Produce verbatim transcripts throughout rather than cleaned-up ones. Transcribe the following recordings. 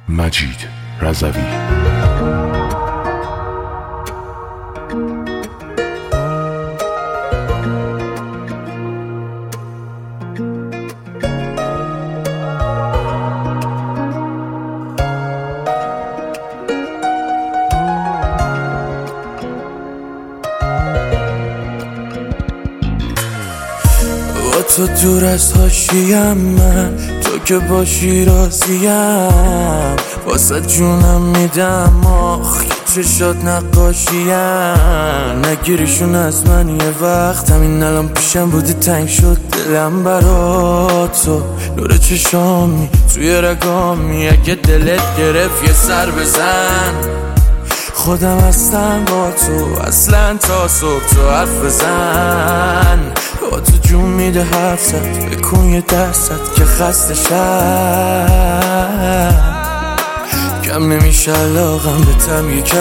مجید رضوی. تو دور از حاشیم، من تو که باشی راضیم، واسه جونم میدم آخ چشات نقاشیم. نگیریشون از من یه وقت، همین الان پیشم بودی تنگ شد دلم برا تو. نور چشامی توی رگامی، اگه دلت گرفت یه سر بزن. خودم هستم با تو اصلا تا صبح، تو حرف بزن. با تو جون میده حرف زد، بکن یه درصد که خسته شم. کم نمیشه علاقم به تم یکم.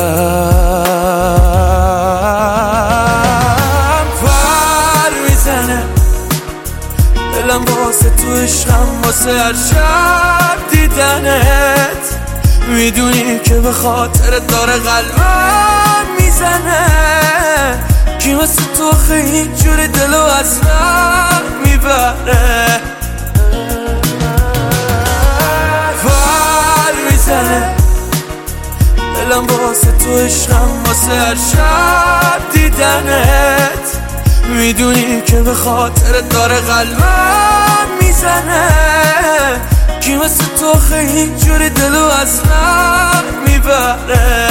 پر میزنه دلم واسه تو عشقم، واسه هر شب دیدنت. میدونی که به خاطر داره قلبم میزنه. کی مثل تو خیلی جوری دلو از من میبره. پر میزنه دلم واسه تو عشقم، واسه هر شب دیدنت. میدونی که به خاطر داره قلبم میزنه. کی مثل تو خیلی جوری دلو از من میبره.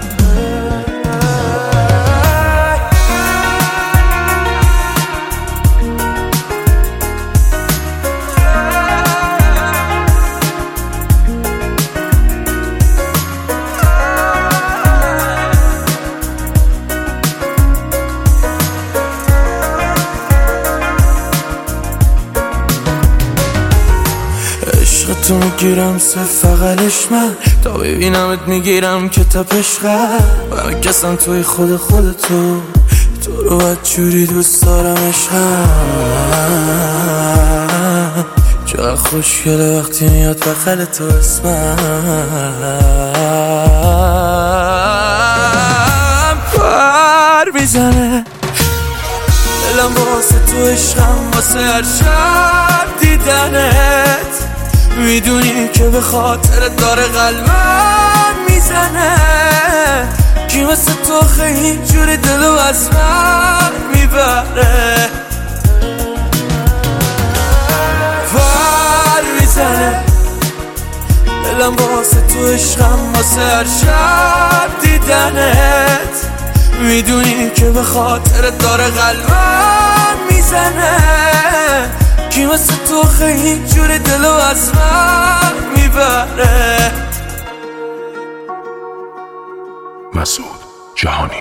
تو میگیرم سه فقلش من، تا ببینمت میگیرم که تپش قلب. من کسم توی خود خودتو، تو رو باید جوری دوست دارم عشقم. چقدر خوشگله وقتی میاد بغل تو اسمم. پر میزنه دلم واسه تو عشقم، واسه هر شب دیدنت. میدونی که به خاطر داره قلبم میزنه. کی مثل تو خیلی جوری دلو از من میبره. پر میزنه دلم واسه تو عشقم، واسه هر شب دیدنت. میدونی که به خاطر داره قلبم میزنه. کی مثل تو خیلی جوری دلو از من میبره. مسعود جهانی.